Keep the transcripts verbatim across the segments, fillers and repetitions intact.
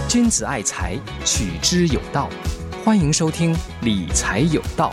君子爱财，取之有道。欢迎收听理财有道。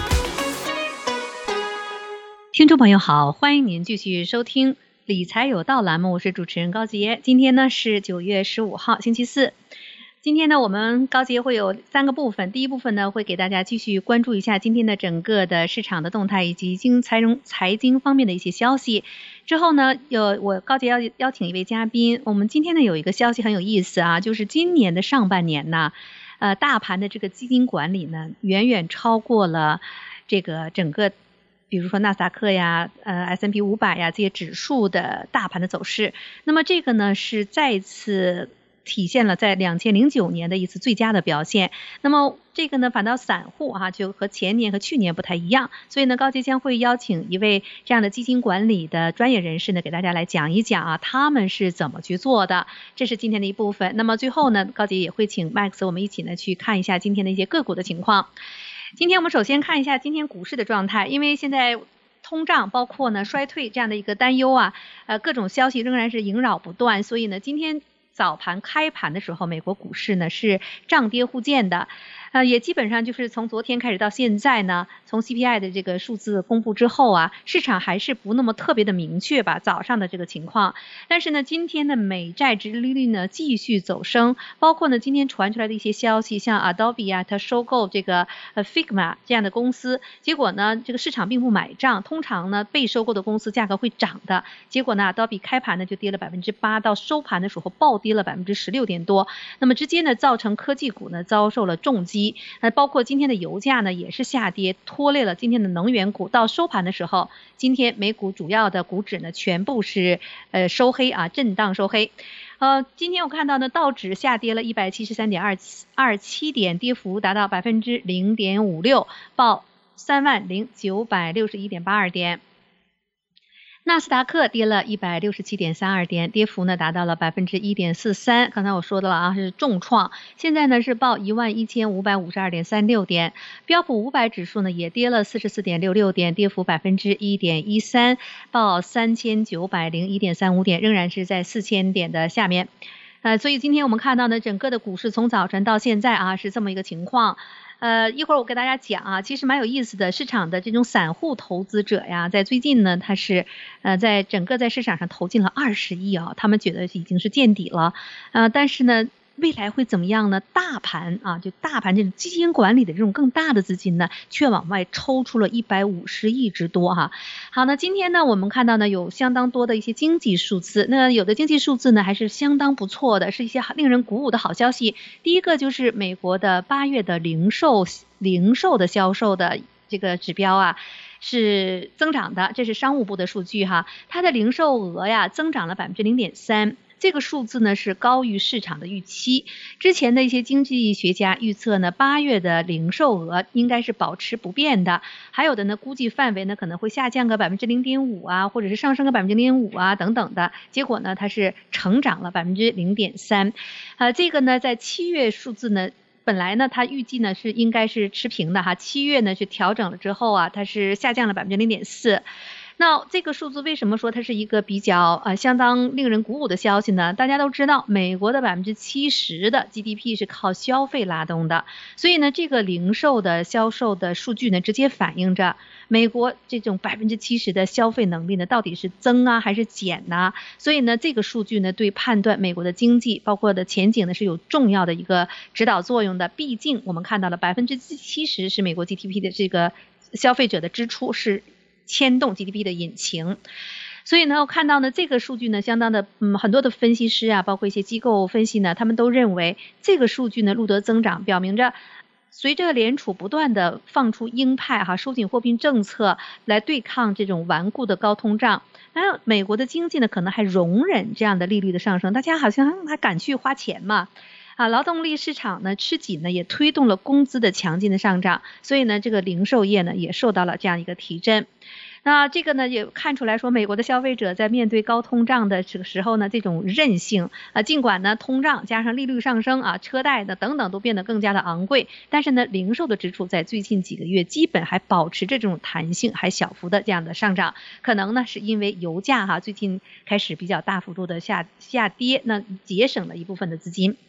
听众朋友好，欢迎您继续收听理财有道栏目，我是主持人高杰。今天呢是九月十五号，星期四。今天呢我们高杰会有三个部分，第一部分呢会给大家继续关注一下今天的整个的市场的动态以及经财经财经方面的一些消息。之后呢有我高杰要邀请一位嘉宾，我们今天呢有一个消息很有意思啊，就是今年的上半年呢呃大盘的这个基金管理呢远远超过了这个整个比如说纳斯达克呀、呃 S and P 五百 呀这些指数的大盘的走势。那么这个呢是再次体现了在二零零九年的一次最佳的表现。那么这个呢反倒散户啊就和前年和去年不太一样，所以呢高杰将会邀请一位这样的基金管理的专业人士呢给大家来讲一讲啊他们是怎么去做的，这是今天的一部分。那么最后呢高杰也会请 Max 我们一起呢去看一下今天的一些个股的情况。今天我们首先看一下今天股市的状态，因为现在通胀包括呢衰退这样的一个担忧啊，呃各种消息仍然是萦绕不断，所以呢今天早盘开盘的时候美国股市呢是涨跌互见的，呃也基本上就是从昨天开始到现在呢，从 C P I 的这个数字公布之后啊，市场还是不那么特别的明确吧早上的这个情况。但是呢今天的美债殖利率呢继续走升，包括呢今天传出来的一些消息，像 Adobe 啊它收购这个呃 Figma 这样的公司，结果呢这个市场并不买账，通常呢被收购的公司价格会涨的，结果呢 Adobe 开盘呢就跌了 百分之八， 到收盘的时候暴跌了 百分之十六点多，那么直接呢造成科技股呢遭受了重击。那包括今天的油价呢也是下跌，拖累了今天的能源股，到收盘的时候今天美股主要的股指呢全部是呃收黑啊，震荡收黑。呃今天我看到呢道指下跌了 一百七十三点二七 点，跌幅达到 百分之零点五六， 报 三万零九百六十一点八二 点。纳斯达克跌了 一百六十七点三二 点，跌幅呢达到了 百分之一点四三， 刚才我说的了啊是重创，现在呢是报 一万一千五百五十二点三六 点。标普五百指数呢也跌了 四十四点六六 点，跌幅 百分之一点一三， 报 三千九百零一点三五 点，仍然是在四千点的下面。呃，所以今天我们看到呢整个的股市从早晨到现在啊是这么一个情况。呃，一会儿我给大家讲啊，其实蛮有意思的，市场的这种散户投资者呀，在最近呢，他是呃在整个在市场上投进了二十亿啊，他们觉得已经是见底了，呃，但是呢，未来会怎么样呢？大盘啊，就大盘这种基金管理的这种更大的资金呢，却往外抽出了一百五十亿之多哈。好，那今天呢，我们看到呢有相当多的一些经济数字，那有的经济数字呢还是相当不错的，是一些令人鼓舞的好消息。第一个就是美国的八月的零售零售的销售的这个指标啊是增长的，这是商务部的数据哈，它的零售额呀增长了 百分之零点三。这个数字呢是高于市场的预期，之前的一些经济学家预测呢八月的零售额应该是保持不变的，还有的呢估计范围呢可能会下降个 百分之零点五 啊，或者是上升个 百分之零点五 啊等等的，结果呢它是成长了 百分之零点三。呃这个呢在七月数字呢本来呢它预计呢是应该是持平的哈，七月呢是调整了之后啊它是下降了 百分之零点四。那这个数字为什么说它是一个比较呃相当令人鼓舞的消息呢？大家都知道美国的 百分之七十 的 G D P 是靠消费拉动的，所以呢这个零售的销售的数据呢直接反映着美国这种 百分之七十 的消费能力呢到底是增啊还是减啊，所以呢这个数据呢对判断美国的经济包括的前景呢是有重要的一个指导作用的。毕竟我们看到了 百分之七十 是美国 G D P 的这个消费者的支出，是牵动 G D P 的引擎。所以呢我看到呢这个数据呢相当的嗯很多的分析师啊包括一些机构分析呢，他们都认为这个数据呢录得增长，表明着随着联储不断的放出鹰派哈收紧货币政策来对抗这种顽固的高通胀，那美国的经济呢可能还容忍这样的利率的上升，大家好像还敢去花钱嘛。啊，劳动力市场呢吃紧呢也推动了工资的强劲的上涨，所以呢这个零售业呢也受到了这样一个提振。那这个呢也看出来说美国的消费者在面对高通胀的这个时候呢这种韧性啊，尽管呢通胀加上利率上升啊，车贷的等等都变得更加的昂贵，但是呢零售的支出在最近几个月基本还保持这种弹性，还小幅的这样的上涨，可能呢是因为油价哈最近开始比较大幅度的下下跌，那节省了一部分的资金。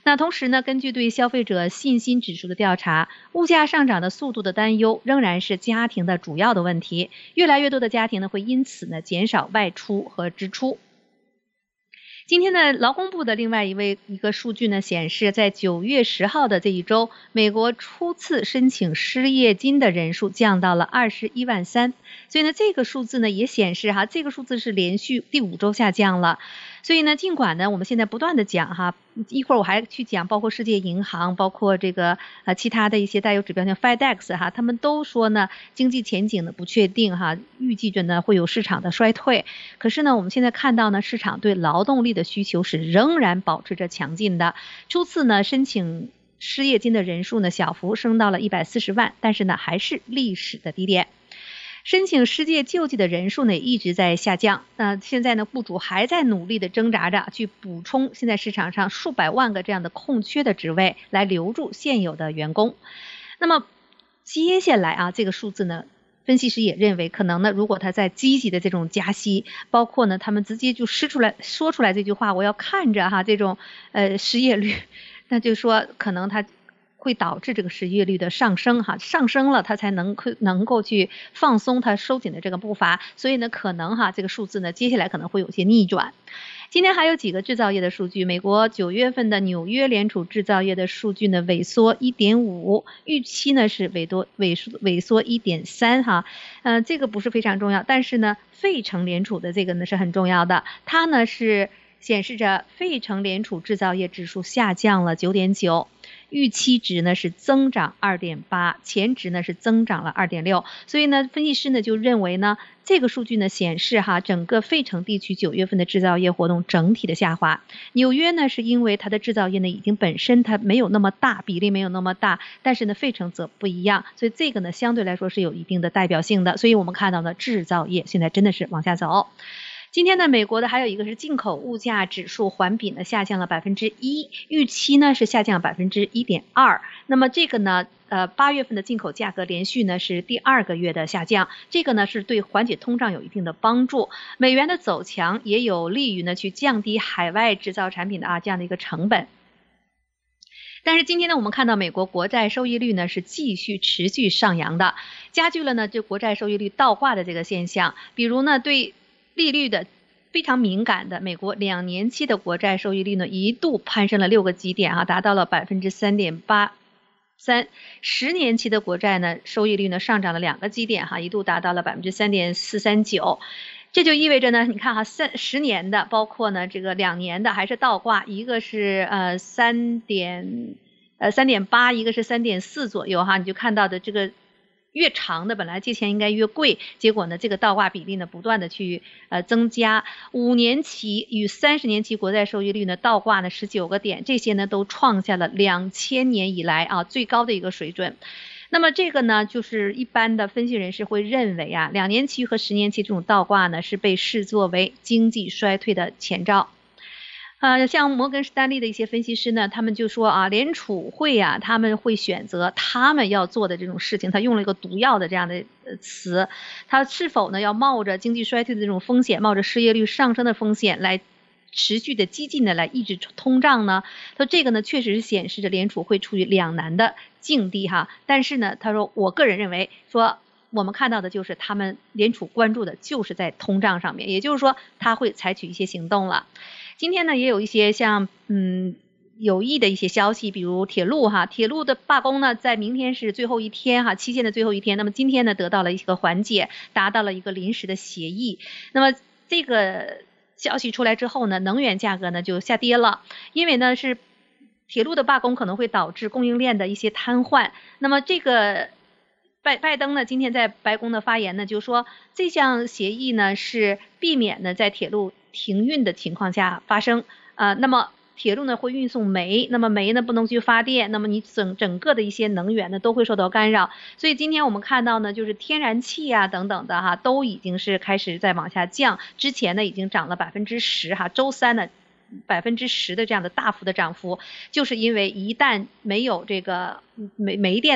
那同时呢，根据对消费者信心指数的调查，物价上涨的速度的担忧仍然是家庭的主要的问题，越来越多的家庭呢会因此呢减少外出和支出。今天呢，劳工部的另外一位一个数据呢显示，在九月十号的这一周，美国初次申请失业金的人数降到了二十一万三，所以呢，这个数字呢也显示哈，这个数字是连续第五周下降了。所以呢，尽管呢我们现在不断的讲哈，一会儿我还去讲，包括世界银行，包括这个呃其他的一些带有指标像 FedEx 哈，他们都说呢经济前景的不确定哈，预计着呢会有市场的衰退。可是呢，我们现在看到呢，市场对劳动力的需求是仍然保持着强劲的。初次呢申请失业金的人数呢小幅升到了一百四十万，但是呢还是历史的低点。申请失业救济的人数呢一直在下降，那现在呢雇主还在努力的挣扎着去补充现在市场上数百万个这样的空缺的职位，来留住现有的员工。那么接下来啊这个数字呢，分析师也认为可能呢，如果他在积极的这种加息，包括呢他们直接就施出来说出来这句话，我要看着哈这种呃失业率，那就说可能他会导致这个失业率的上升哈，上升了它才能能够去放松它收紧的这个步伐，所以呢可能哈这个数字呢接下来可能会有些逆转。今天还有几个制造业的数据，美国九月份的纽约联储制造业的数据呢萎缩 一点五， 预期呢是萎多萎缩萎缩 一点三 哈，呃这个不是非常重要，但是呢费城联储的这个呢是很重要的，它呢是显示着费城联储制造业指数下降了 九点九，预期值呢是增长 二点八， 前值呢是增长了 二点六， 所以呢分析师呢就认为呢这个数据呢显示哈整个费城地区九月份的制造业活动整体的下滑。纽约呢是因为它的制造业呢已经本身它没有那么大，比例没有那么大，但是呢费城则不一样，所以这个呢相对来说是有一定的代表性的，所以我们看到呢制造业现在真的是往下走。今天呢，美国的还有一个是进口物价指数环比呢下降了百分之一，预期呢是下降百分之一点二。那么这个呢，呃，八月份的进口价格连续呢是第二个月的下降，这个呢是对缓解通胀有一定的帮助。美元的走强也有利于呢去降低海外制造产品的啊这样的一个成本。但是今天呢，我们看到美国国债收益率呢是继续持续上扬的，加剧了呢这国债收益率倒挂的这个现象。比如呢，对利率的非常敏感的美国两年期的国债收益率呢一度攀升了六个基点啊，达到了 百分之三点八三， 十年期的国债呢收益率呢上涨了两个基点哈，一度达到了 百分之三点四三九。这就意味着呢，你看哈，三十年的，包括呢这个两年的还是倒挂，一个是呃三点呃三点八，一个是三点四左右哈，你就看到的这个越长的本来借钱应该越贵，结果呢这个倒挂比例呢不断的去呃增加，五年期与三十年期国债收益率呢倒挂呢十九个点，这些呢都创下了两千年以来啊最高的一个水准。那么这个呢就是一般的分析人士会认为啊，两年期和十年期这种倒挂呢是被视作为经济衰退的前兆。呃，像摩根士丹利的一些分析师呢，他们就说啊，联储会啊，他们会选择他们要做的这种事情，他用了一个毒药的这样的词，他是否呢要冒着经济衰退的这种风险，冒着失业率上升的风险来持续的激进的来抑制通胀呢？他说这个呢确实是显示着联储会处于两难的境地哈，但是呢，他说我个人认为说。我们看到的就是他们联储关注的就是在通胀上面，也就是说他会采取一些行动了。今天呢也有一些像嗯有益的一些消息，比如铁路哈，铁路的罢工呢在明天是最后一天哈，期限的最后一天，那么今天呢得到了一个缓解，达到了一个临时的协议。那么这个消息出来之后呢，能源价格呢就下跌了，因为呢是铁路的罢工可能会导致供应链的一些瘫痪。那么这个拜拜登呢今天在白宫的发言呢就说，这项协议呢是避免呢在铁路停运的情况下发生，呃，那么铁路呢会运送煤，那么煤呢不能去发电，那么你整整个的一些能源呢都会受到干扰。所以今天我们看到呢，就是天然气啊等等的哈，都已经是开始在往下降，之前呢已经涨了百分之十哈，周三呢百分之十的这样的大幅的涨幅，就是因为一旦没有这个煤煤电的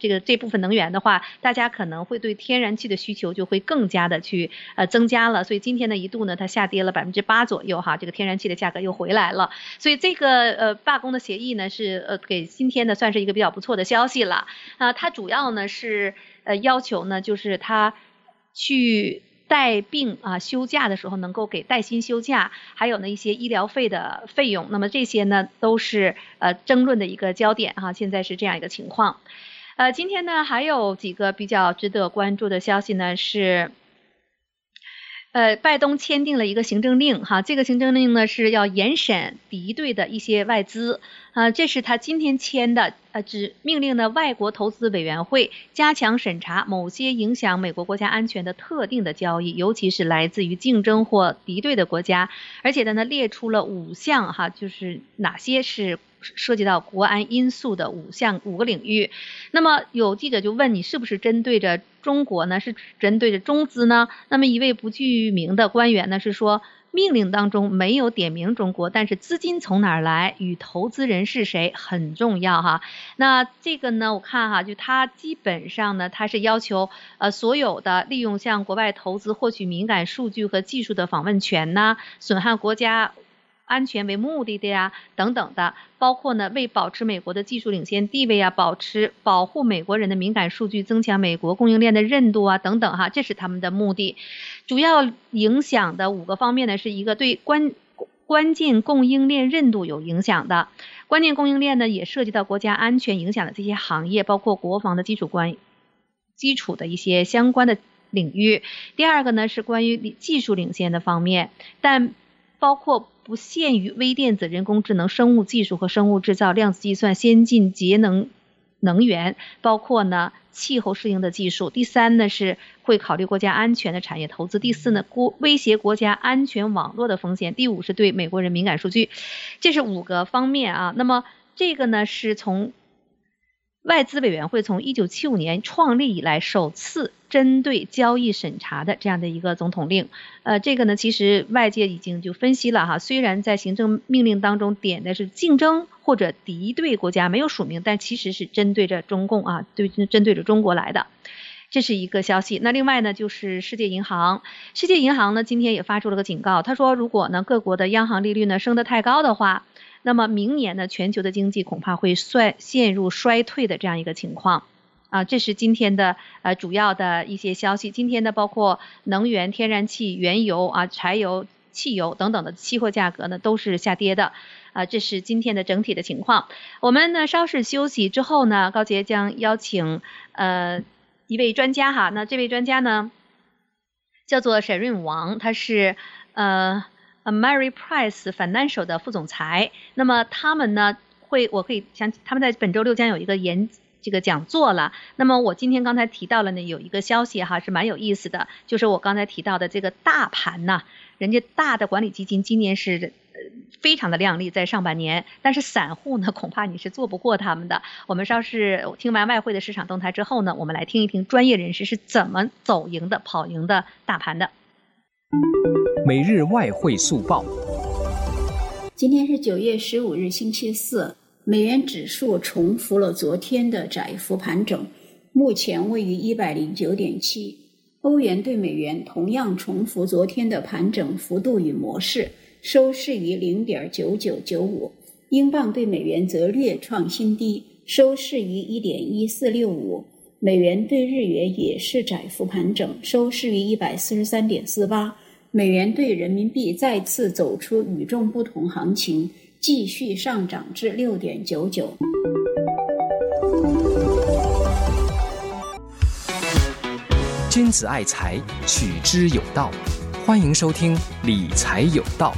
这个这部分能源的话，大家可能会对天然气的需求就会更加的去呃增加了，所以今天呢一度呢它下跌了百分之八左右哈，这个天然气的价格又回来了，所以这个呃罢工的协议呢是呃给今天呢算是一个比较不错的消息了啊、呃，它主要呢是呃要求呢就是它去带病啊休假的时候能够给带薪休假，还有呢一些医疗费的费用，那么这些呢都是呃争论的一个焦点哈、啊，现在是这样一个情况。呃，今天呢还有几个比较值得关注的消息呢是。呃，拜登签订了一个行政令哈，这个行政令呢是要严审敌对的一些外资，呃，这是他今天签的，呃，指命令呢外国投资委员会加强审查某些影响美国国家安全的特定的交易，尤其是来自于竞争或敌对的国家，而且呢列出了五项哈，就是哪些是涉及到国安因素的五项五个领域。那么有记者就问你是不是针对着中国呢？是针对着中资呢？那么一位不具名的官员呢是说，命令当中没有点名中国，但是资金从哪儿来与投资人是谁很重要哈。那这个呢我看哈，就他基本上呢他是要求呃所有的利用向国外投资获取敏感数据和技术的访问权呐，损害国家安全为目的的呀等等的，包括呢为保持美国的技术领先地位啊，保持保护美国人的敏感数据，增强美国供应链的韧度啊等等哈，这是他们的目的。主要影响的五个方面呢，是一个对关关键供应链韧度有影响的，关键供应链呢也涉及到国家安全影响的这些行业，包括国防的基础关基础的一些相关的领域。第二个呢是关于技术领先的方面，但包括不限于微电子、人工智能、生物技术和生物制造、量子计算、先进节能能源，包括呢气候适应的技术。第三呢是会考虑国家安全的产业投资。第四呢国威胁国家安全网络的风险。第五是对美国人敏感数据。这是五个方面啊。那么这个呢是从外资委员会从一九七五年创立以来首次针对交易审查的这样的一个总统令。呃，这个呢其实外界已经就分析了哈，虽然在行政命令当中点的是竞争或者敌对国家，没有署名，但其实是针对着中共啊，对，针对着中国来的。这是一个消息。那另外呢就是世界银行，世界银行呢今天也发出了个警告，他说如果呢各国的央行利率呢升得太高的话，那么明年呢全球的经济恐怕会衰陷入衰退的这样一个情况啊。这是今天的呃主要的一些消息。今天呢包括能源、天然气、原油啊、柴油、汽油等等的期货价格呢都是下跌的啊。这是今天的整体的情况。我们呢稍事休息之后呢，高杰将邀请呃一位专家哈，那这位专家呢叫做沈润王，他是呃Ameriprise Financial 的副总裁。那么他们呢会，我可以想他们在本周六将有一个演这个讲座了。那么我今天刚才提到了呢有一个消息哈是蛮有意思的，就是我刚才提到的这个大盘呢，人家大的管理基金今年是非常的亮丽，在上半年，但是散户呢恐怕你是做不过他们的。我们稍事听完外汇的市场动态之后呢，我们来听一听专业人士是怎么走赢的跑赢的大盘的。 每日外汇速报。 今天是九月十五日星期四，美元指数重复了昨天的窄幅盘整，目前位于 一百零九点七。 欧元对美元同样重复昨天的盘整幅度与模式，收市于 零点九九九五。 英镑对美元则略创新低，收市于 一点一四六五。美元对日元也是窄幅盘整，收市于 一百四十三点四八。美元对人民币再次走出与众不同行情，继续上涨至 六点九九。 君子爱财，取之有道。欢迎收听理财有道。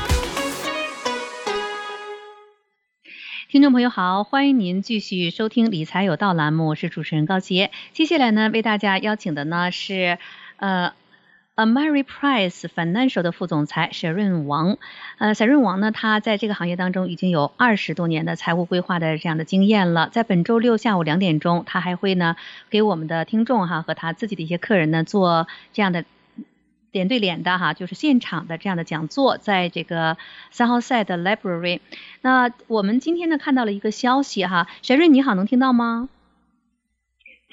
听众朋友好，欢迎您继续收听理财有道栏目，我是主持人高杰。接下来呢为大家邀请的呢是呃Ameriprise Financial 的副总裁沈润王。呃，沈润王呢，他在这个行业当中已经有二十多年的财务规划的这样的经验了。在本周六下午两点钟，他还会呢给我们的听众哈和他自己的一些客人呢做这样的脸对脸的哈，就是现场的这样的讲座，在这个三号赛的 Library。那我们今天呢看到了一个消息哈，沈润你好，能听到吗？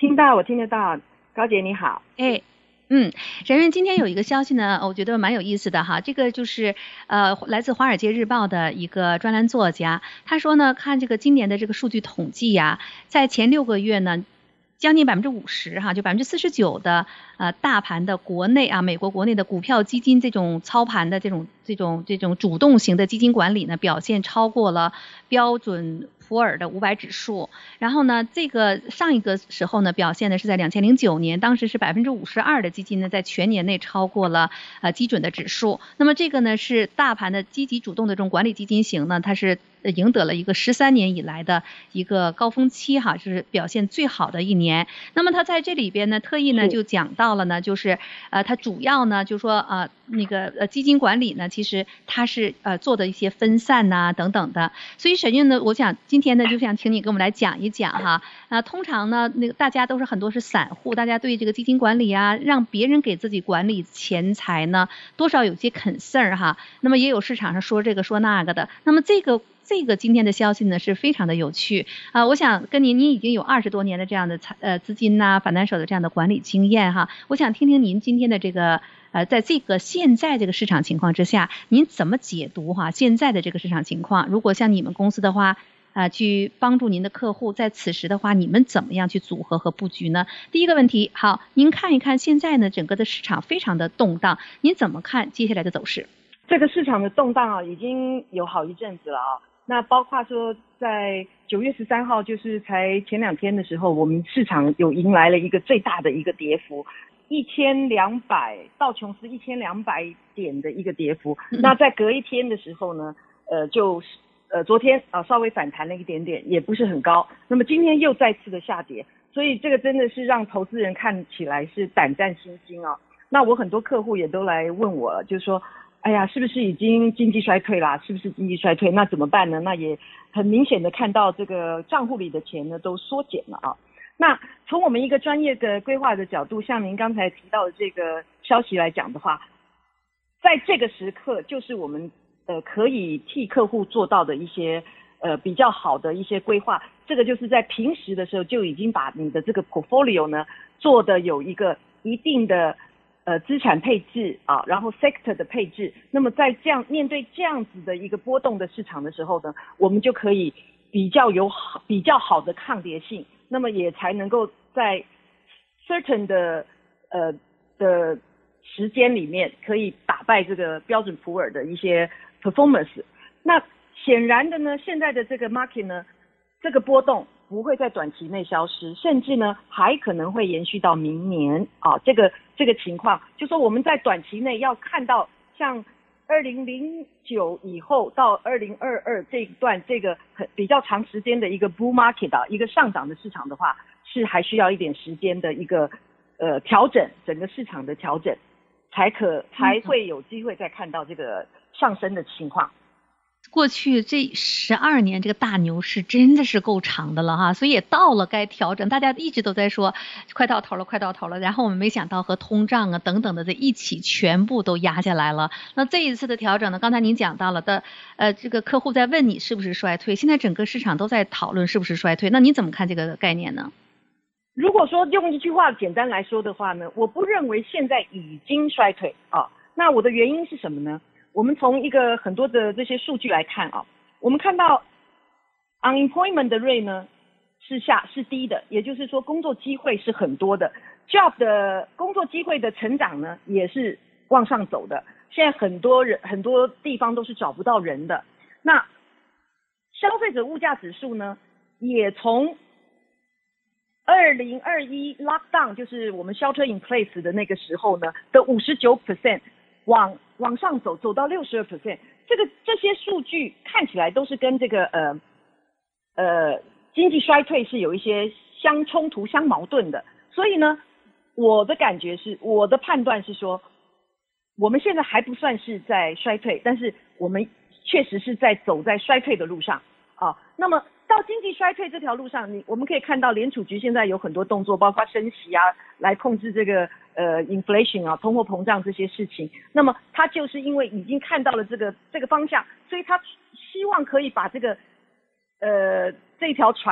听到，我听得到。高姐你好。 哎，嗯，沈云，今天有一个消息呢，我觉得蛮有意思的哈。这个就是呃，来自《华尔街日报》的一个专栏作家，他说呢，看这个今年的这个数据统计呀，在前六个月呢，将近百分之五十哈，就百分之四十九的呃大盘的国内啊，美国国内的股票基金这种操盘的这种这种这种主动型的基金管理呢，表现超过了标准普尔的五百指数。然后呢，这个上一个时候呢，表现的是在两千零九年，当时是百分之五十二的基金呢，在全年内超过了呃基准的指数。那么这个呢，是大盘的积极主动的这种管理基金型呢，它是赢得了一个十三年以来的一个高峰期哈，就是表现最好的一年。那么它在这里边呢，特意呢就讲到了呢，就是呃，它主要呢就说呃那个呃基金管理呢，其实它是呃做的一些分散呐、啊、等等的。所以沈运呢，我想今天呢就想请你给我们来讲一讲哈。啊，通常呢那个大家都是很多是散户，大家对这个基金管理啊，让别人给自己管理钱财呢，多少有些 concern 哈。那么也有市场上说这个说那个的。那么这个这个今天的消息呢是非常的有趣啊、呃！我想跟您，您已经有二十多年的这样的财呃资金呐、反弹手的这样的管理经验哈，我想听听您今天的这个呃，在这个现在这个市场情况之下，您怎么解读哈现在的这个市场情况？如果像你们公司的话，啊、呃，去帮助您的客户，在此时的话，你们怎么样去组合和布局呢？第一个问题，好，您看一看现在呢整个的市场非常的动荡，您怎么看接下来的走势？ 这个市场的动荡啊，已经有好一阵子了啊。那包括说在九月十三号，就是才前两天的时候，我们市场有迎来了一个最大的一个跌幅，一千两百道琼斯一千两百点的一个跌幅。嗯、那在隔一天的时候呢，呃，就呃昨天啊、呃、稍微反弹了一点点，也不是很高。那么今天又再次的下跌，所以这个真的是让投资人看起来是胆战心惊啊。那我很多客户也都来问我，就是说，哎呀，是不是已经经济衰退啦？是不是经济衰退？那怎么办呢？那也很明显的看到这个账户里的钱呢都缩减了啊。那从我们一个专业的规划的角度，像您刚才提到的这个消息来讲的话，在这个时刻就是我们呃可以替客户做到的一些呃比较好的一些规划。这个就是在平时的时候就已经把你的这个 portfolio 呢做的有一个一定的呃，资产配置啊，然后 sector 的配置，那么在这样面对这样子的一个波动的市场的时候呢，我们就可以比较有好比较好的抗跌性，那么也才能够在 certain 的呃的时间里面可以打败这个标准普尔的一些 performance。那显然的呢，现在的这个 market 呢，这个波动不会在短期内消失，甚至呢还可能会延续到明年啊。这个这个情况，就说我们在短期内要看到像二零零九以后到二零二二这一段这个很比较长时间的一个 bull market 啊，一个上涨的市场的话，是还需要一点时间的一个呃调整，整个市场的调整，才可才会有机会再看到这个上升的情况。 过去这十二年这个大牛市真的是够长的了哈，所以也到了该调整，大家一直都在说快到头了快到头了，然后我们没想到和通胀啊等等的这一起全部都压下来了。那这一次的调整呢，刚才您讲到了的呃这个客户在问你是不是衰退，现在整个市场都在讨论是不是衰退，那你怎么看这个概念呢？ 如果说用一句话简单来说的话呢，我不认为现在已经衰退啊。那我的原因是什么呢？我们从一个很多的这些数据来看啊，我们看到 unemployment 的 rate 呢是下是低的，也就是说工作机会是很多的 ，job 的工作机会的成长呢也是往上走的。现在很多人很多地方都是找不到人的。那消费者物价指数呢也从二零二一 lockdown 就是我们 shelter in place 的那个时候呢的 百分之五十九 往往上走，走到 百分之六十二。 这个这些数据看起来都是跟这个呃呃经济衰退是有一些相冲突、相矛盾的。所以呢，我的感觉是，我的判断是说，我们现在还不算是在衰退，但是我们确实是在走在衰退的路上啊。那么到经济衰退这条路上，你我们可以看到联储局现在有很多动作，包括升息啊，来控制这个呃 inflation 啊，通货膨胀这些事情。那么他就是因为已经看到了这个这个方向，所以他希望可以把这个呃这条船呢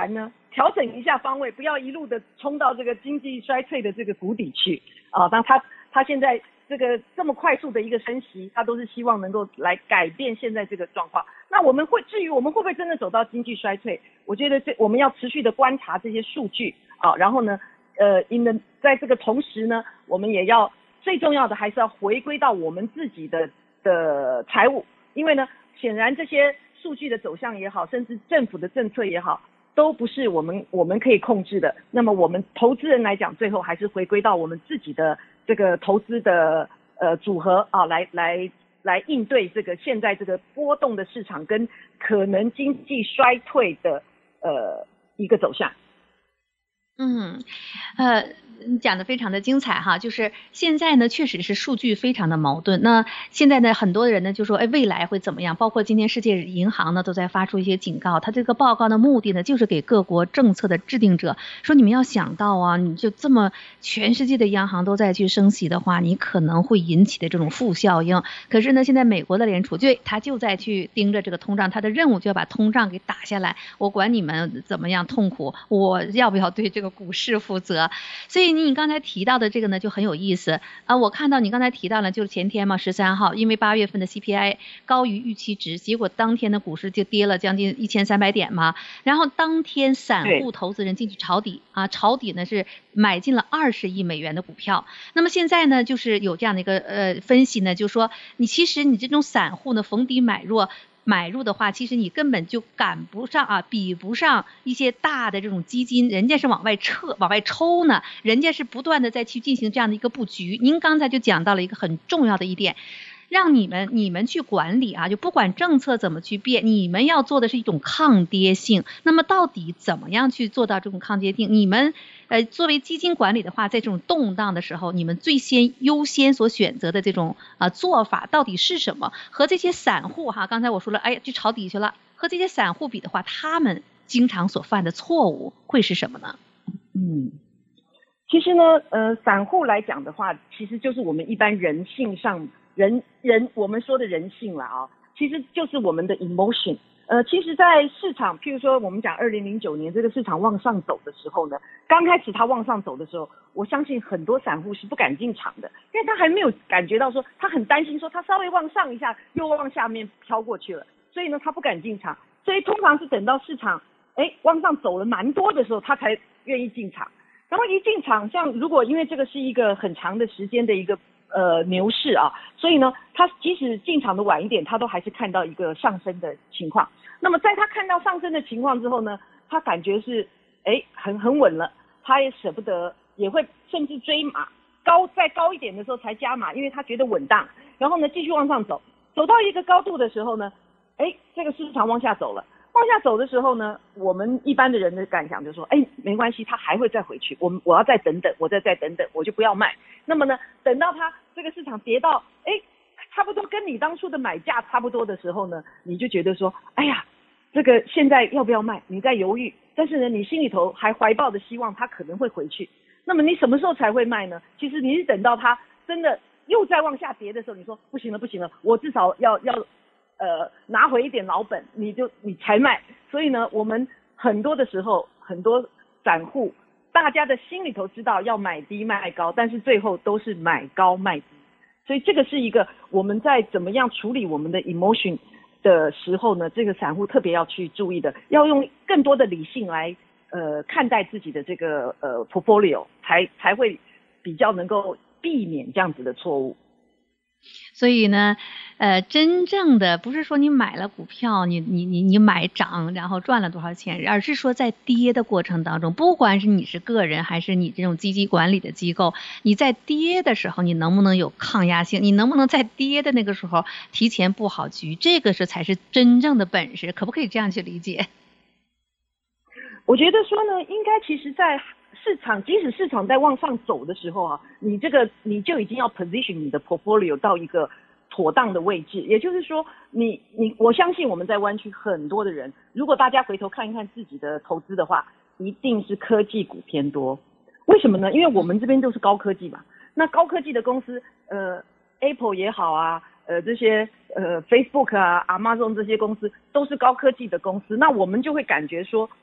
调整一下方位，不要一路的冲到这个经济衰退的这个谷底去啊。那他他现在这个这么快速的一个升息，他都是希望能够来改变现在这个状况。那我们会至于我们会不会真的走到经济衰退，我觉得这我们要持续的观察这些数据啊，然后呢，呃，因为在这个同时呢，我们也要最重要的还是要回归到我们自己的的财务，因为呢，显然这些数据的走向也好，甚至政府的政策也好，都不是我们我们可以控制的。那么我们投资人来讲，最后还是回归到我们自己的这个投资的呃组合啊，来来来应对这个现在这个波动的市场跟可能经济衰退的呃一个走向。 嗯，呃，你讲的非常的精彩哈，就是现在呢，确实是数据非常的矛盾。那现在呢，很多人呢就说，哎，未来会怎么样？包括今天世界银行呢都在发出一些警告。它这个报告的目的呢，就是给各国政策的制定者说，你们要想到啊，你就这么全世界的央行都在去升息的话，你可能会引起的这种负效应。可是呢，现在美国的联储局它就在去盯着这个通胀，它的任务就要把通胀给打下来。我管你们怎么样痛苦，我要不要对这个股市负责？所以你刚才提到的这个呢就很有意思啊！我看到你刚才提到了，就是前天嘛，十三号，因为八月份的 C P I 高于预期值，结果当天的股市就跌了将近一千三百点嘛。然后当天散户投资人进去抄底啊，抄底呢是买进了二十亿美元的股票。那么现在呢，就是有这样的一个呃分析呢，就是说你其实你这种散户呢逢低买入。买入的话，其实你根本就赶不上啊，比不上一些大的这种基金，人家是往外撤、往外抽呢，人家是不断的在去进行这样的一个布局。您刚才就讲到了一个很重要的一点，让你们你们去管理啊，就不管政策怎么去变，你们要做的是一种抗跌性。那么到底怎么样去做到这种抗跌性？你们呃作为基金管理的话，在这种动荡的时候，你们最先优先所选择的这种啊、呃、做法到底是什么？和这些散户哈，刚才我说了，哎呀，去抄底去了，和这些散户比的话，他们经常所犯的错误会是什么呢？ 嗯。其实呢，呃，散户来讲的话，其实就是我们一般人性上人人我们说的人性了啊，其实就是我们的 emotion。呃，其实，在市场，譬如说我们讲二零零九年这个市场往上走的时候呢，刚开始它往上走的时候，我相信很多散户是不敢进场的，因为他还没有感觉到说，他很担心说他稍微往上一下又往下面飘过去了，所以呢他不敢进场，所以通常是等到市场哎往上走了蛮多的时候，他才愿意进场。然后一进场，像如果因为这个是一个很长的时间的一个呃牛市啊，所以呢，他即使进场的晚一点，他都还是看到一个上升的情况。那么在他看到上升的情况之后呢，他感觉是哎很很稳了，他也舍不得，也会甚至追码，高再高一点的时候才加码，因为他觉得稳当。然后呢，继续往上走，走到一个高度的时候呢，哎，这个市场往下走了。往下走的时候呢，我们一般的人的感想就是说，哎，没关系，他还会再回去，我我要再等等，我再再等等，我就不要卖。那么呢，等到他这个市场跌到，哎，差不多跟你当初的买价差不多的时候呢，你就觉得说，哎呀，这个现在要不要卖？你在犹豫，但是呢，你心里头还怀抱着希望，他可能会回去。那么你什么时候才会卖呢？其实你是等到他真的又在往下跌的时候，你说不行了，不行了，我至少要要。呃，拿回一点老本，你就你才卖。所以呢，我们很多的时候，很多散户，大家的心里头知道要买低卖高，但是最后都是买高卖低。所以这个是一个我们在怎么样处理我们的 emotion 的时候呢，这个散户特别要去注意的，要用更多的理性来呃看待自己的这个呃 portfolio， 才才会比较能够避免这样子的错误。 所以呢，呃，真正的不是说你买了股票，你你你你买涨，然后赚了多少钱，而是说在跌的过程当中，不管是你是个人还是你这种基金管理的机构，你在跌的时候，你能不能有抗压性？你能不能在跌的那个时候提前布好局？这个是才是真正的本事，可不可以这样去理解？ 我觉得说呢，应该其实在市场，即使市场在往上走的时候啊，你这个你就已经要 position 你的 portfolio 到一个妥当的位置。也就是说，你你我相信我们在湾区很多的人，如果大家回头看一看自己的投资的话，一定是科技股偏多。为什么呢？因为我们这边都是高科技嘛。那高科技的公司，呃 Apple 也好啊，呃这些呃 Facebook 啊 Amazon 这些公司都是高科技的公司，那我们就会感觉说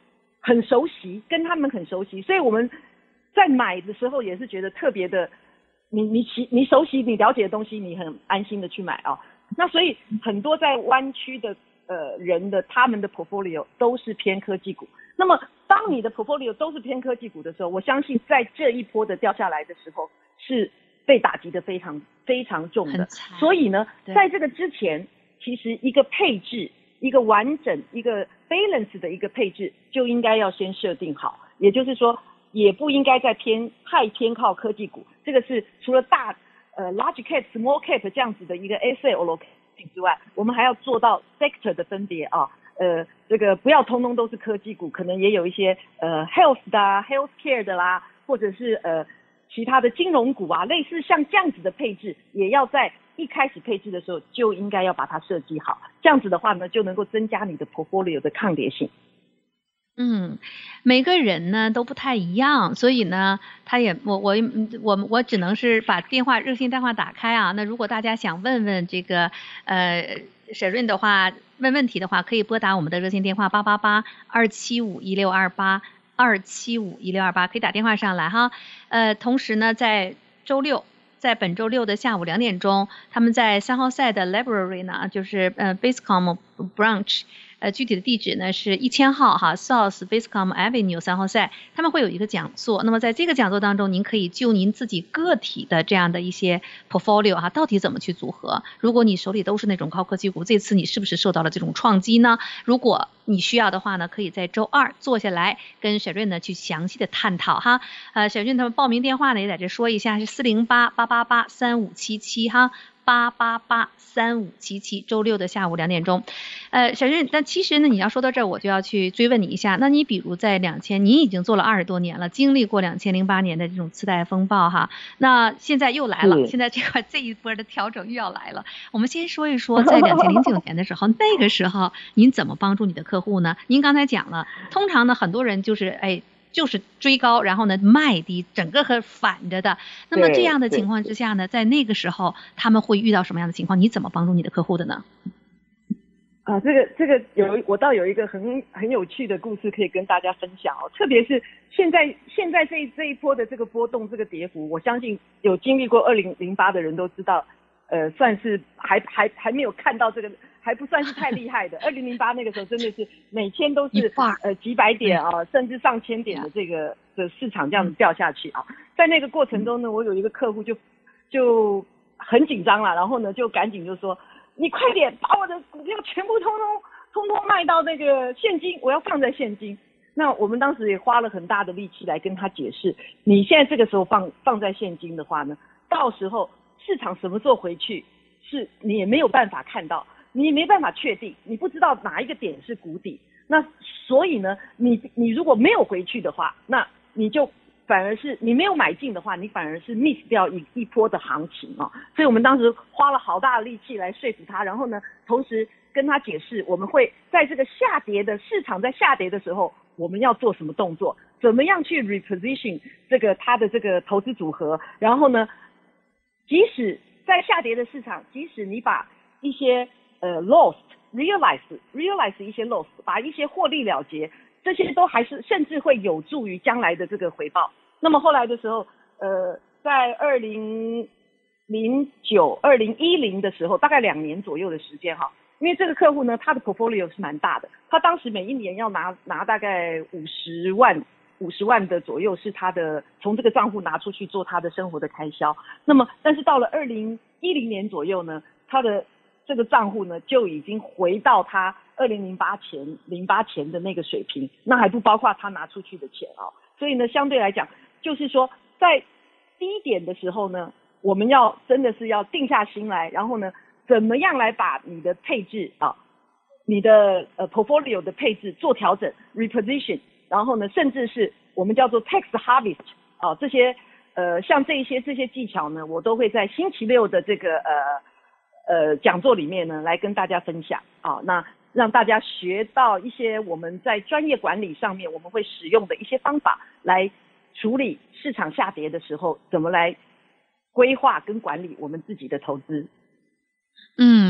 很熟悉，跟他们很熟悉，所以我们在买的时候也是觉得特别的，你你你熟悉你了解的东西，你很安心的去买啊。那所以很多在湾区的呃人的他们的 portfolio 都是偏科技股。那么当你的 portfolio 都是偏科技股的时候，我相信在这一波的掉下来的时候是被打击的非常非常重的。所以呢，在这个之前，其实一个配置，一个完整一个 balance 的一个配置就应该要先设定好，也就是说也不应该再偏太偏靠科技股。这个是除了大呃 large cap small cap 这样子的一个 asset allocation 之外，我们还要做到 sector 的分别啊，呃这个不要通通都是科技股，可能也有一些呃 health 的啊 healthcare 的啦，或者是呃其他的金融股啊，类似像这样子的配置，也要在一开始配置的时候就应该要把它设计好，这样子的话呢，就能够增加你的 portfolio 的抗跌性。 嗯，每个人呢都不太一样，所以呢，他也我我我我只能是把电话热线电话打开啊。那如果大家想问问这个呃沈润的话，问问题的话，可以拨打我们的热线电话八八八二七五一六二八二七五一六二八，可以打电话上来哈。呃，同时呢，在周六。在本周六的下午两点钟，他们在三号赛的 Library 呢，就是呃 Bascom Branch， 呃具体的地址呢是一千号哈 South Bascom Avenue 三号赛，他们会有一个讲座。那么在这个讲座当中，您可以就您自己个体的这样的一些 portfolio 哈，到底怎么去组合？如果你手里都是那种高科技股，这次你是不是受到了这种创击呢？如果你需要的话呢，可以在周二坐下来跟沈润呢去详细的探讨哈。呃，沈润他们报名电话呢也在这说一下，是四零八八八八三五七七哈，八八八三五七七，周六的下午两点钟。呃，沈润，那其实呢，你要说到这儿，我就要去追问你一下。那你比如在两千，你已经做了二十多年了，经历过两千零八年的这种次贷风暴哈，那现在又来了，现在这块这一波的调整又要来了。我们先说一说，在两千零九年的时候，那个时候您怎么帮助你的客户呢？您刚才讲了，通常呢，很多人就是哎。就是追高，然后呢卖低，整个和反着的。那么这样的情况之下呢，在那个时候他们会遇到什么样的情况？你怎么帮助你的客户的呢？ 啊，这个这个有我倒有一个很很有趣的故事可以跟大家分享哦。特别是现在现在这这一波的这个波动，这个跌幅，我相信有经历过二零零八的人都知道，呃，算是还还还没有看到这个。还不算是太厉害的。二零零八那个时候真的是每天都是呃几百点啊，甚至上千点的这个的市场这样子掉下去啊。在那个过程中呢，我有一个客户就就很紧张了，然后呢就赶紧就说：“你快点把我的股票全部通通通通卖到那个现金，我要放在现金。”那我们当时也花了很大的力气来跟他解释，你现在这个时候放放在现金的话呢，到时候市场什么时候回去，是你也没有办法看到。你也没办法确定，你不知道哪一个点是谷底，那所以呢，你你如果没有回去的话，那你就反而是你没有买进的话，你反而是 miss 掉一一波的行情啊。所以我们当时花了好大的力气来说服他，然后呢，同时跟他解释，我们会在这个下跌的市场在下跌的时候，我们要做什么动作，怎么样去 reposition 这个他的这个投资组合，然后呢，即使在下跌的市场，即使你把一些呃 lost realize realize 一些 lost 把一些获利了结，这些都还是甚至会有助于将来的这个回报。那么后来的时候呃在二零零九 二零一零的时候，大概两年左右的时间哈，因为这个客户呢他的 portfolio 是蛮大的，他当时每一年要拿拿大概五十万五十万的左右是他的从这个账户拿出去做他的生活的开销。那么但是到了二零一零年左右呢，他的这个账户呢就已经回到他二零零八前零八前的那个水平，那还不包括他拿出去的钱啊。所以呢，相对来讲，就是说在低点的时候呢，我们要真的是要定下心来，然后呢，怎么样来把你的配置啊，你的呃 portfolio 的配置做调整 reposition， 然后呢，甚至是我们叫做 tax harvest 啊，这些呃像这一些这些技巧呢，我都会在星期六的这个呃。呃，讲座里面呢，来跟大家分享啊，那让大家学到一些我们在专业管理上面我们会使用的一些方法，来处理市场下跌的时候，怎么来规划跟管理我们自己的投资。 嗯，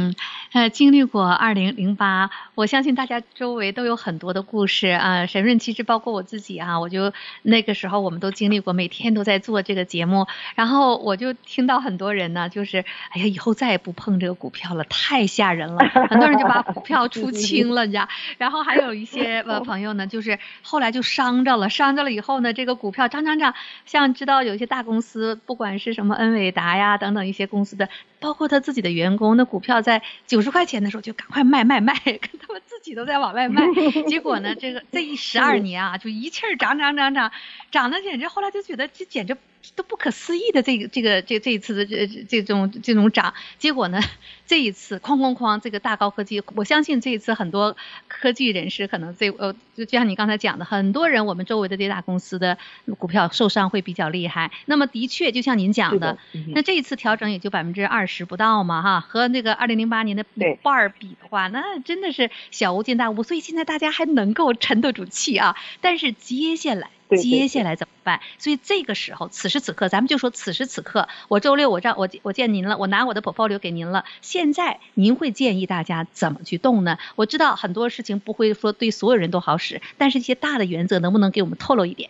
呃，经历过二零零八，我相信大家周围都有很多的故事啊。沈润其实包括我自己啊，我就那个时候我们都经历过，每天都在做这个节目，然后我就听到很多人呢，就是哎呀，以后再也不碰这个股票了，太吓人了，很多人就把股票出清了，你知道。然后还有一些呃朋友呢，就是后来就伤着了，伤着了以后呢，这个股票涨涨涨，像知道有一些大公司，不管是什么恩伟达呀等等一些公司的，包括他自己的员工，那股票在九十块钱的时候就赶快卖卖卖，跟他们自己都在往外卖。结果呢，这个这一十二年啊，就一气儿涨涨涨涨，涨得简直后来就觉得这简直都不可思议的这个这个这这一次的这这种这种涨。结果呢，这一次哐哐哐这个大高科技，我相信这一次很多科技人士可能这呃就像你刚才讲的，很多人我们周围的这大公司的股票受伤会比较厉害。那么的确就像您讲的，那这一次调整也就百分之二十不到嘛哈，和那个二零零八年的一半比的话，那真的是小巫见大巫。所以现在大家还能够沉得住气啊，但是接下来接下来怎么办？所以这个时候，此时此刻，咱们就说此时此刻，我周六我让我我见您了，我拿我的 portfolio 给您了。现在您会建议大家怎么去动呢？我知道很多事情不会说对所有人都好使，但是一些大的原则能不能给我们透露一点？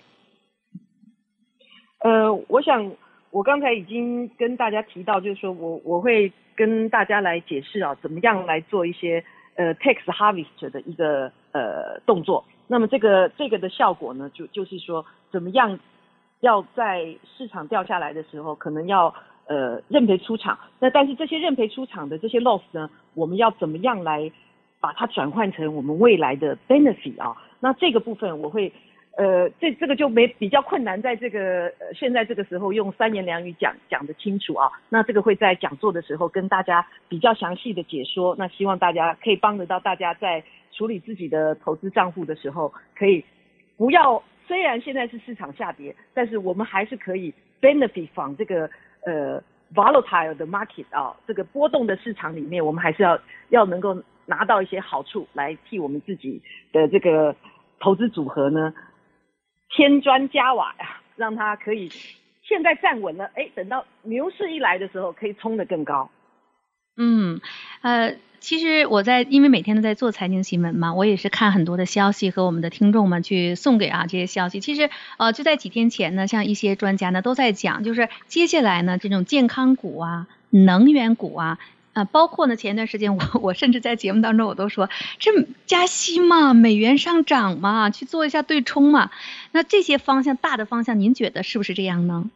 呃，我想我刚才已经跟大家提到，就是说我我会跟大家来解释啊，怎么样来做一些呃 tax harvest 的一个呃动作。那么这个这个的效果呢，就就是说怎么样要在市场掉下来的时候，可能要呃认赔出场。那但是这些认赔出场的这些 loss 呢，我们要怎么样来把它转换成我们未来的 benefit 啊？那这个部分我会呃这这个就没比较困难，在这个呃现在这个时候用三言两语讲讲得清楚啊。那这个会在讲座的时候跟大家比较详细的解说。那希望大家可以帮得到大家在处理自己的投资账户的时候，可以不要，虽然现在是市场下跌，但是我们还是可以 benefit from 这个呃 volatile 的 market 啊，这个波动的市场里面，我们还是要要能够拿到一些好处，来替我们自己的这个投资组合呢添砖加瓦呀，让它可以现在站稳了，哎，等到牛市一来的时候，可以冲得更高。 嗯，呃，其实我在因为每天都在做财经新闻嘛，我也是看很多的消息和我们的听众们去送给啊这些消息。其实呃就在几天前呢，像一些专家呢都在讲，就是接下来呢这种健康股啊、能源股啊。呃，包括呢，前一段时间我我甚至在节目当中我都说，这加息嘛，美元上涨嘛，去做一下对冲嘛。那这些方向大的方向，您觉得是不是这样呢？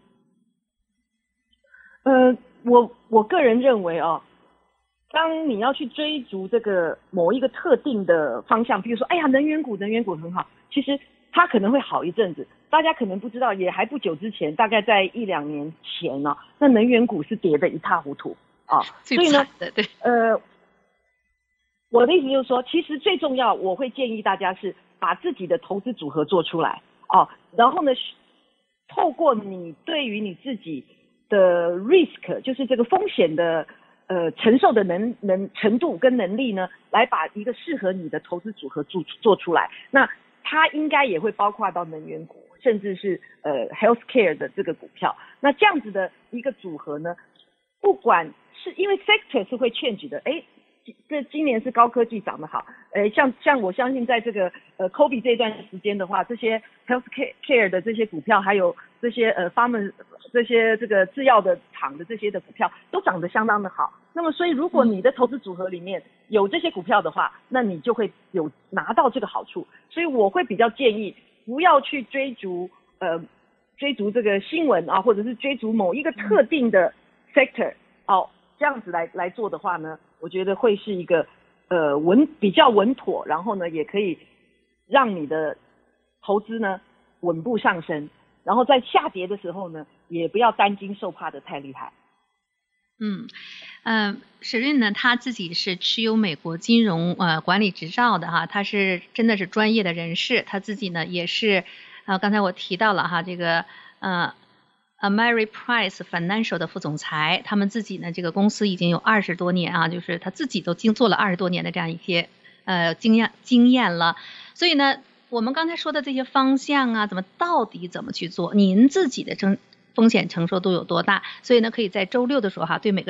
呃，我我个人认为哦，当你要去追逐这个某一个特定的方向，比如说，哎呀，能源股，能源股很好，其实它可能会好一阵子。大家可能不知道，也还不久之前，大概在一两年前呢、哦，那能源股是跌得一塌糊涂。啊，所以呢， 对， 呃，我的意思就是说，其实最重要，我会建议大家是把自己的投资组合做出来，哦，然后呢，透过你对于你自己的 risk， 就是这个风险的呃承受的能能程度跟能力呢，来把一个适合你的投资组合做做出来。那它应该也会包括到能源股，甚至是呃 healthcare 的这个股票。那这样子的一个组合呢，不管是因为 sector 是会change的，哎，这今年是高科技涨得好，哎，像像我相信在这个呃 COVID 这段时间的话，这些 healthcare 的这些股票，还有这些呃 farmer 这些这个制药的厂的这些的股票都涨得相当的好。那么所以如果你的投资组合里面有这些股票的话，那你就会有拿到这个好处。所以我会比较建议不要去追逐呃追逐这个新闻啊，或者是追逐某一个特定的 sector 哦。这样子来来做的话呢，我觉得会是一个呃稳比较稳妥，然后呢也可以让你的投资呢稳步上升，然后在下跌的时候呢也不要担惊受怕的太厉害。 嗯，呃，沈润呢，他自己是持有美国金融呃管理执照的哈，他是真的是专业的人士，他自己呢也是呃刚才我提到了哈这个呃。Ameriprise Financial 的副总裁，他们自己呢，这个公司已经有二十多年啊，就是他自己都经做了二十多年的这样一些呃经验经验了。所以呢，我们刚才说的这些方向啊，怎么到底怎么去做，您自己的承风险承受度有多大？所以呢，可以在周六的时候哈，对每个人不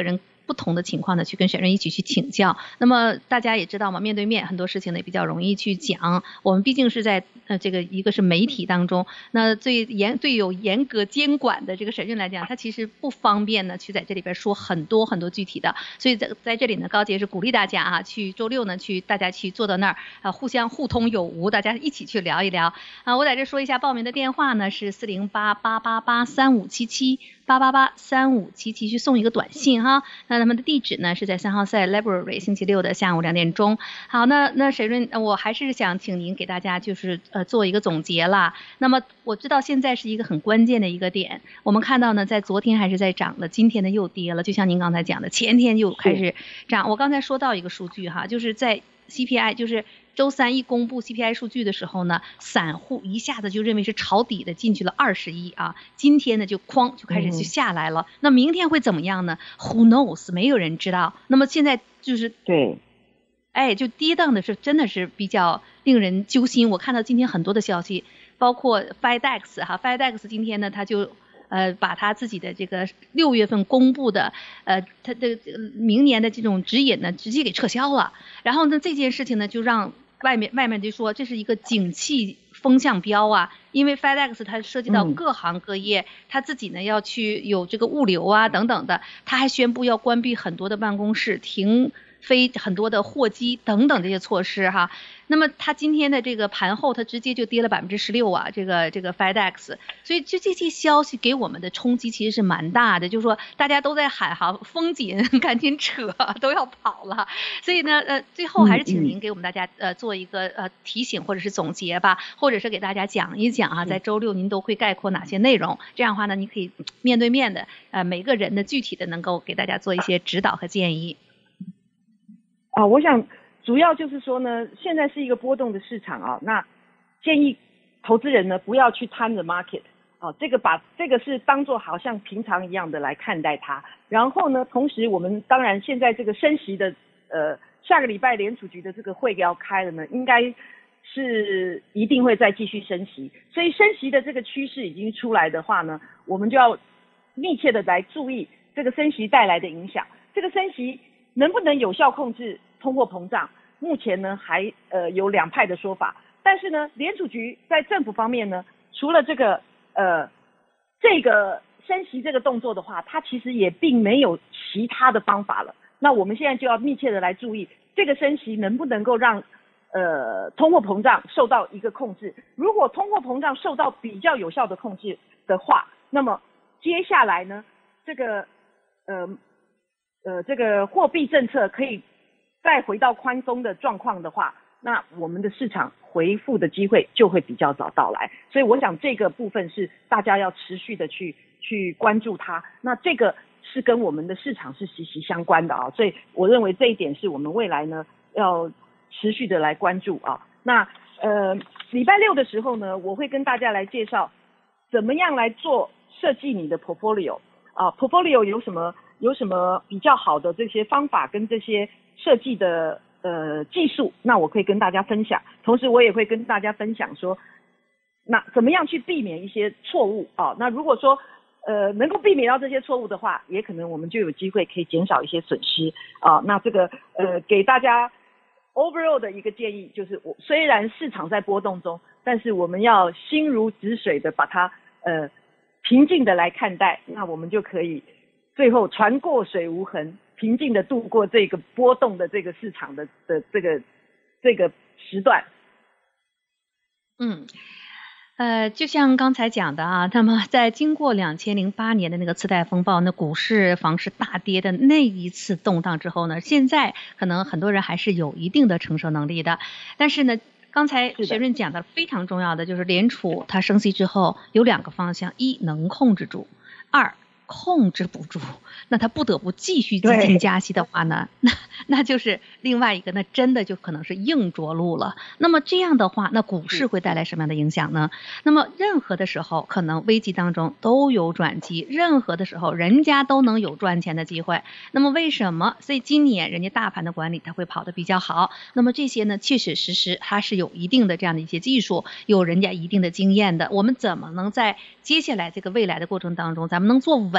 不同的情况呢去跟沈润一起去请教。那么大家也知道嘛，面对面很多事情呢也比较容易去讲，我们毕竟是在呃这个一个是媒体当中，那最严最有严格监管的这个沈润来讲，他其实不方便呢去在这里边说很多很多具体的，所以在在这里呢，高洁是鼓励大家啊，去周六呢去大家去坐到那儿啊，互相互通有无，大家一起去聊一聊啊。我在这说一下报名的电话呢是四零八八八八三五七七八八八三五七七，去送一个短信哈。那他们的地址呢是在三号赛 Library， 星期六的下午两点钟。好，那那沈润，我还是想请您给大家就是呃做一个总结啦。那么我知道现在是一个很关键的一个点，我们看到呢，在昨天还是在涨了，今天呢又跌了，就像您刚才讲的，前天又开始涨。我刚才说到一个数据哈，就是在 C P I， 就是周三一公布 C P I 数据的时候呢，散户一下子就认为是抄底的进去了二十亿啊，今天呢就哐就开始就下来了。嗯、那明天会怎么样呢 ？Who knows？ 没有人知道。那么现在就是对， 哎，就跌宕的是真的是比较令人揪心。我看到今天很多的消息，包括 FedEx 哈 ，FedEx 今天呢他就。呃，把他自己的这个六月份公布的呃他的明年的这种指引呢，直接给撤销了。然后呢，这件事情呢，就让外面外面就说这是一个景气风向标啊，因为 FedEx 它涉及到各行各业，他、嗯、自己呢要去有这个物流啊等等的，他还宣布要关闭很多的办公室，停飞很多的货机等等这些措施哈。那么它今天的这个盘后，它直接就跌了百分之十六啊，这个这个 FedEx， 所以就这些消息给我们的冲击其实是蛮大的，就是说大家都在喊哈，风紧，赶紧扯，都要跑了。所以呢，呃，最后还是请您给我们大家呃做一个呃提醒或者是总结吧，或者是给大家讲一讲啊，在周六您都会概括哪些内容？这样的话呢，你可以面对面的呃每个人的具体的能够给大家做一些指导和建议。 啊，我想。主要就是说呢，现在是一个波动的市场啊，那建议投资人呢不要去 time the market 啊，这个把这个是当作好像平常一样的来看待它。然后呢，同时我们当然现在这个升息的呃下个礼拜联储局的这个会要开了呢，应该是一定会再继续升息，所以升息的这个趋势已经出来的话呢，我们就要密切的来注意这个升息带来的影响，这个升息能不能有效控制通货膨胀，目前呢还呃有两派的说法，但是呢，联储局在政府方面呢，除了这个呃这个升息这个动作的话，它其实也并没有其他的方法了。那我们现在就要密切的来注意，这个升息能不能够让呃通货膨胀受到一个控制？如果通货膨胀受到比较有效的控制的话，那么接下来呢，这个呃呃这个货币政策可以再回到宽松的状况的话，那我们的市场回复的机会就会比较早到来。所以我想这个部分是大家要持续的去去关注它。那这个是跟我们的市场是息息相关的啊，所以我认为这一点是我们未来呢要持续的来关注啊。那呃礼拜六的时候呢，我会跟大家来介绍怎么样来做设计你的 portfolio 啊 portfolio 有什么有什么比较好的这些方法跟这些设计的呃技术，那我可以跟大家分享。同时我也会跟大家分享说，那怎么样去避免一些错误啊？那如果说呃能够避免到这些错误的话，也可能我们就有机会可以减少一些损失啊。那这个呃给大家 overall 的一个建议就是，我虽然市场在波动中，但是我们要心如止水的把它呃平静的来看待，那我们就可以最后船过水无痕，平静的度过这个波动的这个市场的的这个这个时段。 嗯，呃，就像刚才讲的啊，那么在经过两千零八年的那个次贷风暴，那股市、房市大跌的那一次动荡之后呢，现在可能很多人还是有一定的承受能力的，但是呢。刚才学润讲的非常重要的就是联储它升息之后有两个方向，一能控制住，二控制不住，那他不得不继续激进加息的话呢，那那就是另外一个，那真的就可能是硬着陆了。那么这样的话，那股市会带来什么样的影响呢？那么任何的时候，可能危机当中都有转机，任何的时候人家都能有赚钱的机会。那么为什么？所以今年人家大盘的管理它会跑得比较好。那么这些呢，确确实实它是有一定的这样的一些技术，有人家一定的经验的。我们怎么能在接下来这个未来的过程当中，咱们能做稳？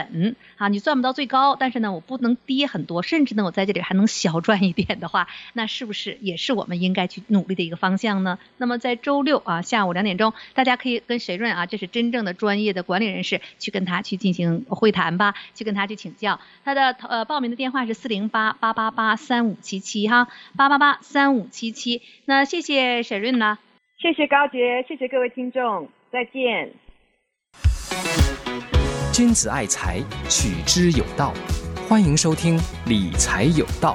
稳啊，你赚不到最高，但是呢我不能跌很多，甚至呢我在这里还能小赚一点的话，那是不是也是我们应该去努力的一个方向呢？那么在周六啊下午两点钟，大家可以跟谁润啊，这是真正的专业的管理人士，去跟他去进行会谈吧，去跟他去请教。他的呃报名的电话是四零八八八八三五七七哈，八八八三五七七。那谢谢沈润呢， 谢谢高洁，谢谢各位听众，再见。 君子爱财，取之有道。欢迎收听理财有道。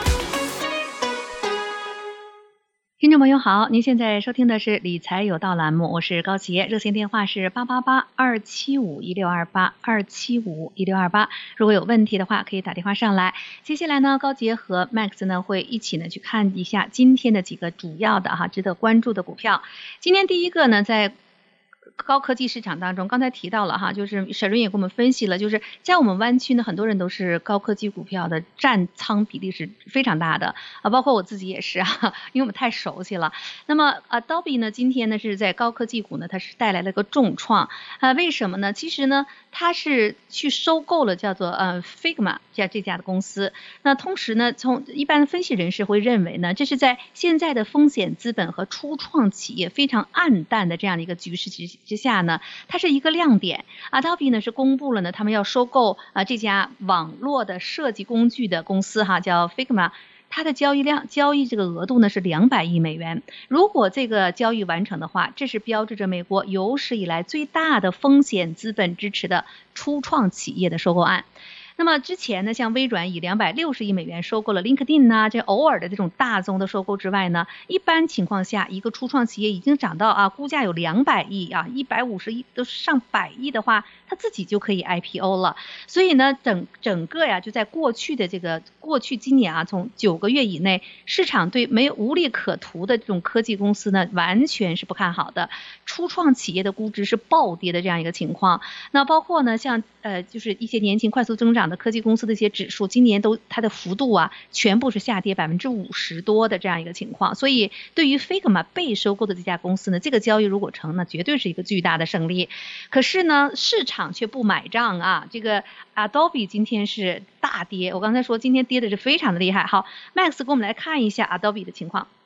听众朋友好，您现在收听的是理财有道栏目，我是高洁，热线电话是八八八二七五一六二八二七五一六二八，如果有问题的话可以打电话上来。接下来呢，高洁和 Max 呢会一起呢去看一下今天的几个主要的哈值得关注的股票。今天第一个呢，在高科技市场当中，刚才提到了哈，就是沈润也给我们分析了，就是在我们湾区呢，很多人都是高科技股票的占仓比例是非常大的啊，包括我自己也是啊，因为我们太熟悉了。那么 Adobe 呢，今天呢是在高科技股呢，它是带来了个重创啊，为什么呢？其实呢，它是去收购了叫做呃 Figma 这这家的公司。那同时呢，从一般的分析人士会认为呢，这是在现在的风险资本和初创企业非常暗淡的这样的一个局势之之下呢，它是一个亮点。Adobe 呢是公布了呢，他们要收购啊、呃、这家网络的设计工具的公司哈，叫 Figma。它的交易量、交易这个额度呢是两百亿美元。如果这个交易完成的话，这是标志着美国有史以来最大的风险资本支持的初创企业的收购案。那么之前呢，像微软以两百六十亿美元收购了 LinkedIn 呐、啊，这偶尔的这种大宗的收购之外呢，一般情况下，一个初创企业已经涨到啊，估价有两百亿啊，一百五十亿都上百亿的话，它自己就可以 I P O 了。所以呢，整整个呀，就在过去的这个过去今年啊，从九个月以内，市场对没有无利可图的这种科技公司呢，完全是不看好的。初创企业的估值是暴跌的这样一个情况。那包括呢，像呃，就是一些年轻快速增长的科技公司的一些指数，今年都它的幅度啊，全部是下跌百分之五十多的这样一个情况。所以对于 Figma 被收购的这家公司呢，这个交易如果成呢，绝对是一个巨大的胜利。可是呢，市场却不买账啊。这个 Adobe 今天是大跌，我刚才说今天跌的是非常的厉害。好 ，Max 给我们来看一下 Adobe 的情况。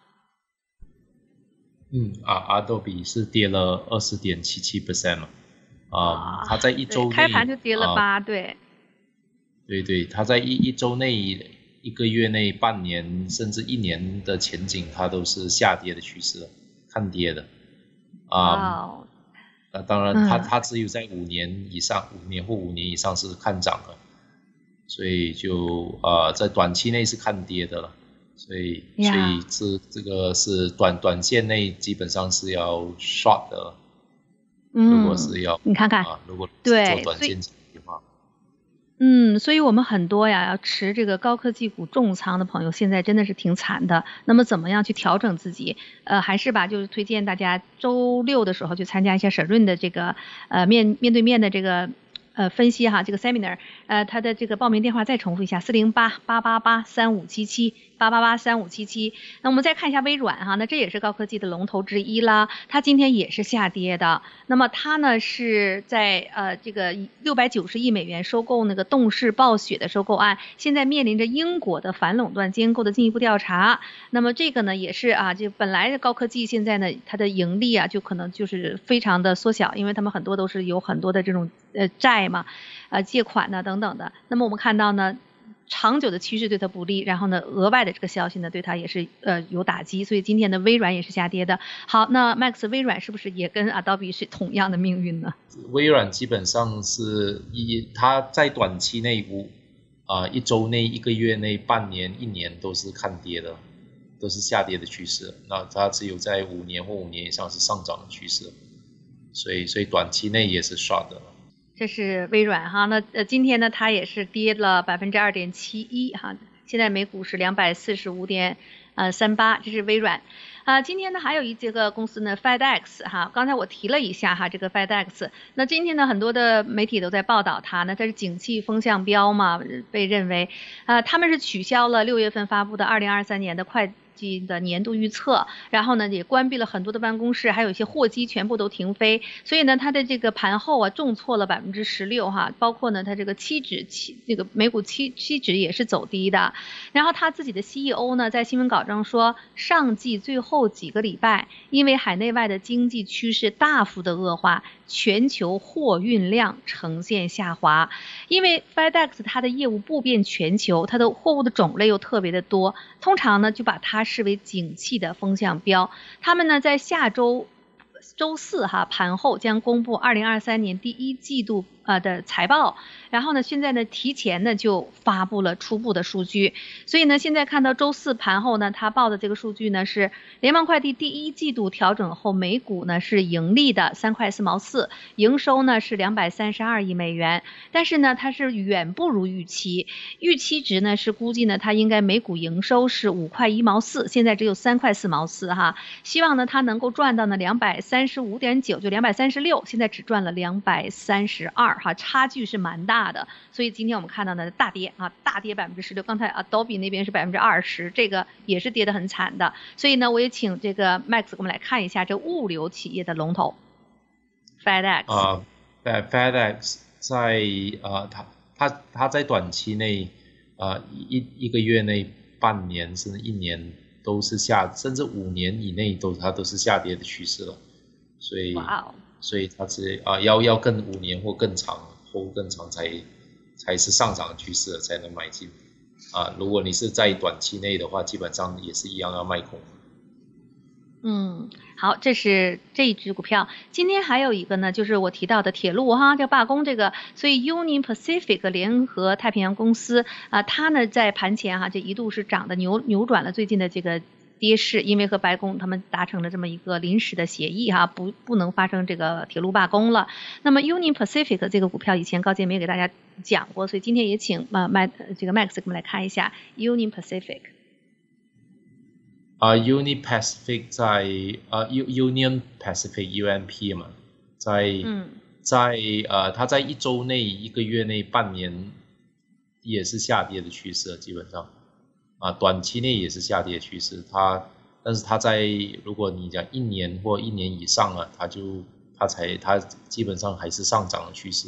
嗯啊 ，Adobe 是跌了二十点七七 percent 了。啊、嗯，它在一周内开盘就跌了八、呃，对， 对对，它在一一周内、一个月内、半年甚至一年的前景，它都是下跌的趋势，看跌的。啊、嗯，那当然它，它、嗯、它只有在五年以上、五年或五年以上是看涨的，所以就呃在短期内是看跌的了。所以，所以这这个是短短线内基本上是要 short 的。如果是要、 嗯、你看看、 啊、如果做短线的话， 嗯，所以我们很多呀要持这个高科技股重仓的朋友，现在真的是挺惨的。那么怎么样去调整自己？呃，还是吧，就是推荐大家周六的时候去参加一下沈润的这个呃面面对面的这个呃分析哈，这个 seminar， 呃，他的这个报名电话再重复一下：四零八八八八三五七七。八八八三五七七。那我们再看一下微软哈，那这也是高科技的龙头之一啦，它今天也是下跌的。那么它呢是在呃这个六百九十亿美元收购那个动视暴雪的收购案，现在面临着英国的反垄断监构的进一步调查。那么这个呢也是啊，就本来的高科技现在呢它的盈利啊就可能就是非常的缩小，因为他们很多都是有很多的这种呃债嘛，呃借款呢等等的。那么我们看到呢，长久的趋势对它不利，然后呢，额外的这个消息呢，对它也是呃有打击，所以今天的微软也是下跌的。好，那 Max 微软是不是也跟 Adobe 是同样的命运呢？ 微软基本上是一，它在短期内五啊、呃、一周内、一个月内、半年、一年都是看跌的，都是下跌的趋势。那它只有在五年或五年以上是上涨的趋势，所以所以短期内也是 short 的。 这是微软哈，那呃今天呢它也是跌了百分之二点七一哈，现在每股是两百四十五点呃三八，这是微软。啊、呃，今天呢还有一这个公司呢 FedEx 哈，刚才我提了一下哈，这个 FedEx， 那今天呢很多的媒体都在报道它，那它是景气风向标嘛，被认为啊、呃、他们是取消了六月份发布的二零二三年的快季的年度预测，然后呢也关闭了很多的办公室，还有一些货机全部都停飞，所以呢它的这个盘后啊重挫了百分之十六哈，包括呢它这个期指期这个美股期期指也是走低的。然后他自己的 C E O 呢在新闻稿中说，上季最后几个礼拜因为海内外的经济趋势大幅的恶化，全球货运量呈现下滑。因为 FedEx 它的业务布遍全球，它的货物的种类又特别的多，通常呢就把它视为景气的风向标。他们呢在下周周四哈盘后将公布二零二三年第一季度呃的财报，然后呢现在呢提前呢就发布了初步的数据，所以呢现在看到周四盘后呢他报的这个数据呢是联邦快递第一季度调整后每股呢是盈利的三块四毛四，营收呢是两百三十二亿美元，但是呢它是远不如预期，预期值呢是估计呢它应该每股营收是五块一毛四，现在只有三块四毛四哈，希望呢它能够赚到呢两百三十五点九，就两百三十六，现在只赚了两百三十二哈，差距是蛮大的，所以今天我们看到呢大跌啊，大跌百分之十六，刚才 Adobe 那边是百分之二十，这个也是跌得很惨的，所以呢我也请这个 Max 给我们来看一下这物流企业的龙头 FedEx 啊、呃、，FedEx 在呃它它它在短期内呃一一个月内、半年甚至一年都是下，甚至五年以内都它都是下跌的趋势了，所以 wow. 所以它是啊、呃、要要更五年或更长或更长才才是上涨趋势才能买进啊、呃，如果你是在短期内的话，基本上也是一样要卖空。 嗯，好，这是这一只股票。今天还有一个呢，就是我提到的铁路哈，这罢工这个，所以 Union Pacific 联合太平洋公司啊，它呢在盘前哈，这一度是涨的扭扭转了最近的这个跌势，因为和白宫他们达成了这么一个临时的协议哈，不不能发生这个铁路罢工了。那么 Union Pacific 这个股票以前高姐没有给大家讲过，所以今天也请呃麦这个 Max 给我们来看一下 Union Pacific。 啊、uh, Union Pacific 在呃、uh, Union Pacific U N P 嘛，在、嗯、在呃它在一周内、一个月内、半年也是下跌的趋势，基本上啊、uh, 短期内也是下跌的趋势。它但是它在如果你讲一年或一年以上了，它就它才它基本上还是上涨的趋势。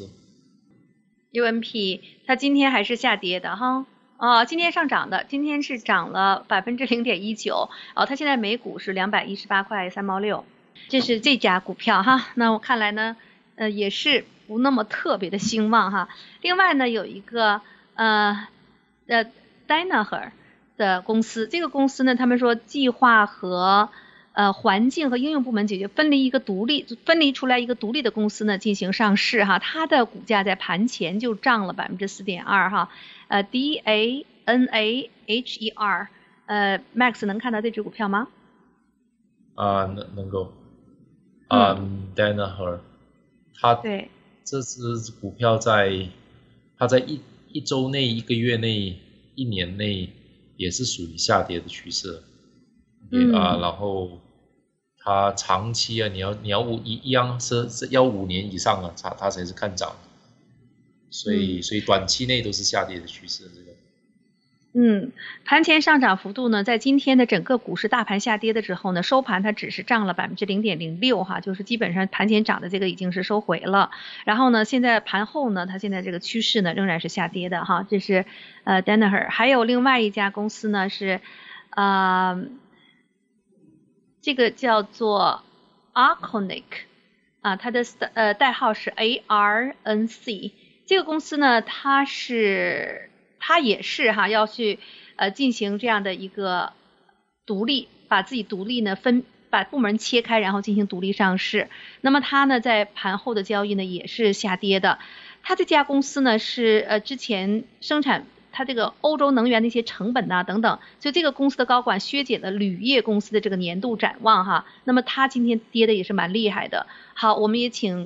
U N P 它今天还是下跌的哈。哦，今天上涨的，今天是涨了百分之零点一九，哦，它现在每股是两百一十八块三毛六，这是这家股票哈。那我看来呢，呃，也是不那么特别的兴旺哈。另外呢，有一个呃呃 Danaher 的公司，这个公司呢，他们说计划和呃环境和应用部门解决分离一个独立分离出来一个独立的公司呢进行上市哈，它的股价在盘前就涨了百分之四点二哈。呃 ，D A N A H E R， 呃 ，Max 能看到这只股票吗？ 啊、呃，能能够。啊、嗯 ，Danaher， 它对这只股票在它在一一周内、一个月内、一年内也是属于下跌的趋势。嗯啊、呃，然后它长期啊，你要你要五一一样是是要五年以上啊，它它才是看涨。所以，所以短期内都是下跌的趋势。这个， 嗯，盘前上涨幅度呢，在今天的整个股市大盘下跌的时候呢，收盘它只是涨了百分之零点零六哈，就是基本上盘前涨的这个已经是收回了。然后呢，现在盘后呢，它现在这个趋势呢仍然是下跌的哈。这是呃 Danaher， 还有另外一家公司呢是呃这个叫做 Arconic 啊，它的呃代号是 A R N C。这个公司呢，它是它也是哈要去呃进行这样的一个独立，把自己独立呢分把部门切开，然后进行独立上市。那么它呢在盘后的交易呢也是下跌的。它这家公司呢是呃之前生产它这个欧洲能源的一些成本呐、啊、等等，所以这个公司的高管削减了铝业公司的这个年度展望哈。那么它今天跌的也是蛮厉害的。好，我们也请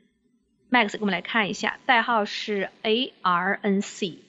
Max 给我们来看一下，代号是 A R N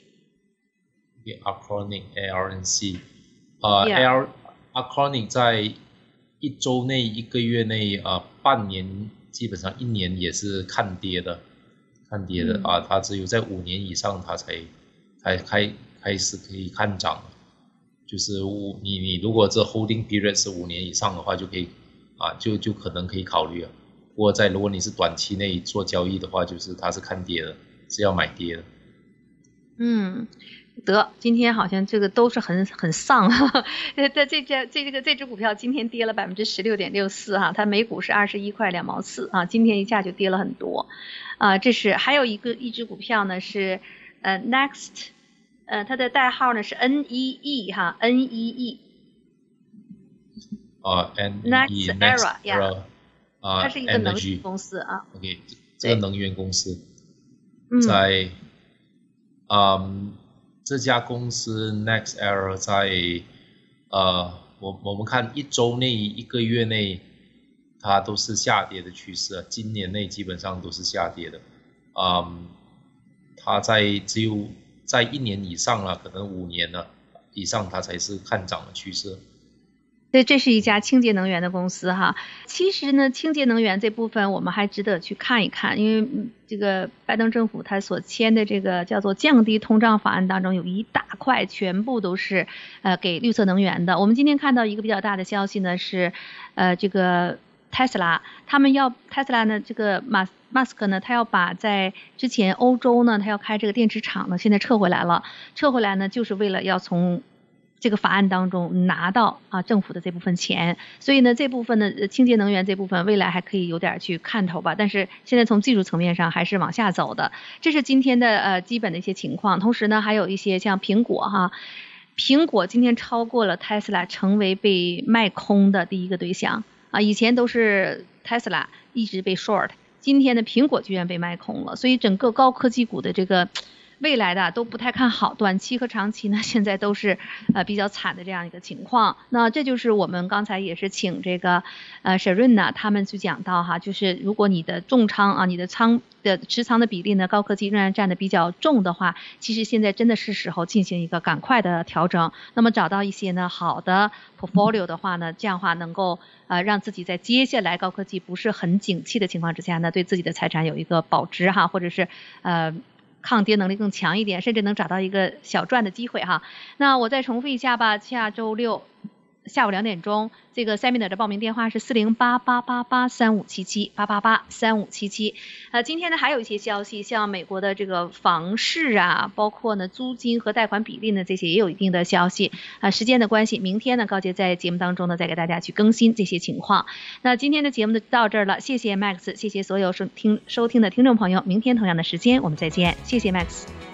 C。Arconic A R N C， 呃 ，A R Arconic 在一周内、一个月内、呃半年，基本上一年也是看跌的，看跌的、嗯、啊，它只有在五年以上它才才开开始可以看涨。 就是五你你如果这 holding period 是五年以上的话，就可以啊就就可能可以考虑了。不过在如果你是短期内做交易的话，就是它是看跌的，是要买跌的。 嗯。得，今天好像这个都是很很丧哈，在这这这这个这只股票今天跌了百分之十六点六四哈，它每股是二十一块两毛四啊，今天一下就跌了很多啊。这是还有一个一只股票呢是呃 Next， 呃它的代号呢是 N E E 哈 N E E 啊 N E E Next Era Era 啊， 它是一个能源公司啊。 OK， 这个能源公司在嗯。这家公司 Next Era 在呃，我我们看一周内、一个月内，它都是下跌的趋势，今年内基本上都是下跌的。嗯，它在只有在一年以上了，可能五年了以上，它才是看涨的趋势。 所以这是一家清洁能源的公司哈。其实呢，清洁能源这部分我们还值得去看一看，因为这个拜登政府他所签的这个叫做降低通胀法案当中，有一大块全部都是呃给绿色能源的。我们今天看到一个比较大的消息呢是，呃这个特斯拉，他们要特斯拉呢这个马马斯克呢，他要把在之前欧洲呢他要开这个电池厂呢，现在撤回来了，撤回来呢就是为了要从这个法案当中拿到啊政府的这部分钱，所以呢这部分的清洁能源这部分未来还可以有点去看头吧，但是现在从技术层面上还是往下走的。这是今天的呃基本的一些情况。同时呢还有一些像苹果哈，苹果今天超过了特斯拉，成为被卖空的第一个对象啊，以前都是特斯拉一直被 short， 今天的苹果居然被卖空了，所以整个高科技股的这个未来的都不太看好，短期和长期呢现在都是呃比较惨的这样一个情况。那这就是我们刚才也是请这个呃 Sharon 呢他们去讲到哈，就是如果你的重仓啊，你的仓的持仓的比例呢高科技仍然占的比较重的话，其实现在真的是时候进行一个赶快的调整，那么找到一些呢好的 portfolio 的话呢，这样的话能够呃让自己在接下来高科技不是很景气的情况之下呢，对自己的财产有一个保值哈，或者是呃抗跌能力更强一点，甚至能找到一个小赚的机会哈。那我再重复一下吧，下周六下午两点钟，这个 Seminar 的报名电话是四零八八八八三五七七八八八三五七七。呃，今天呢还有一些消息，像美国的这个房市啊，包括呢租金和贷款比例呢，这些也有一定的消息。啊、呃，时间的关系，明天呢高杰在节目当中呢再给大家去更新这些情况。那今天的节目就到这儿了，谢谢 Max， 谢谢所有收听收听的听众朋友，明天同样的时间我们再见，谢谢 Max。